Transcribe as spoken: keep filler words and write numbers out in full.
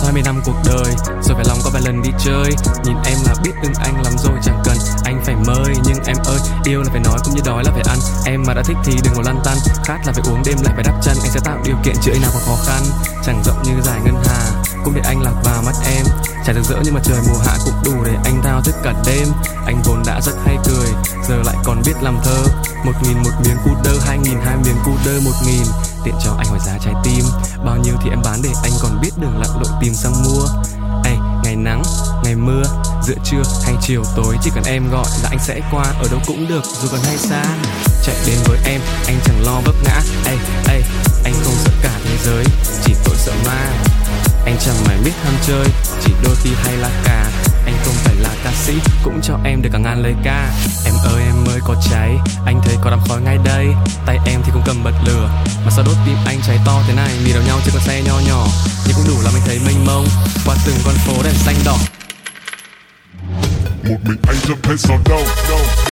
sau hai mươi năm cuộc đời, rồi phải lòng có vài lần đi chơi. Nhìn em là biết ưng anh lắm rồi, chẳng cần anh phải mời. Nhưng em ơi, yêu là phải nói cũng như đói là phải ăn. Em mà đã thích thì đừng có lăn tăn, khát là phải uống đêm lại phải đắp chân. Anh sẽ tạo điều kiện chữa nào còn khó khăn, chẳng rộng như giải ngân hà cũng để anh lạc vào mắt em. Chả được rỡ nhưng mà trời mùa hạ cũng đủ để anh thao thức cả đêm. Anh vốn đã rất hay cười, giờ lại còn biết làm thơ. Một nghìn một miếng cu đơ, hai nghìn hai miếng cu đơ, một nghìn tiện cho anh hỏi giá trái tim. Bao nhiêu thì em bán để anh còn biết đường lặn lội tìm sang mua. Ê, ngày nắng, ngày mưa, giữa trưa hay chiều tối, chỉ cần em gọi là anh sẽ qua, ở đâu cũng được dù còn hay xa. Chạy đến với em, anh chẳng lo vấp ngã. Ê, ê, anh không sợ cả thế giới, chỉ tội sợ ma. Anh chẳng mải biết ham chơi, chỉ đôi khi hay là cả. Anh không phải là ca sĩ, cũng cho em được cả ngàn lời ca. Em ơi em ơi có cháy, anh thấy có đám khói ngay đây. Tay em thì cũng cầm bật lửa, mà sao đốt tim anh cháy to thế này. Mì đầu nhau trên con xe nho nhỏ, nhưng cũng đủ làm anh thấy mênh mông qua từng con phố đèn xanh đỏ. Một mình anh dẫm hết gió đâu, đâu.